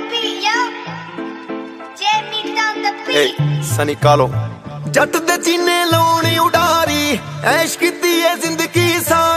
सनी कालो जट दे जीने लाउण उडारी ऐश कीती है जिंदगी सा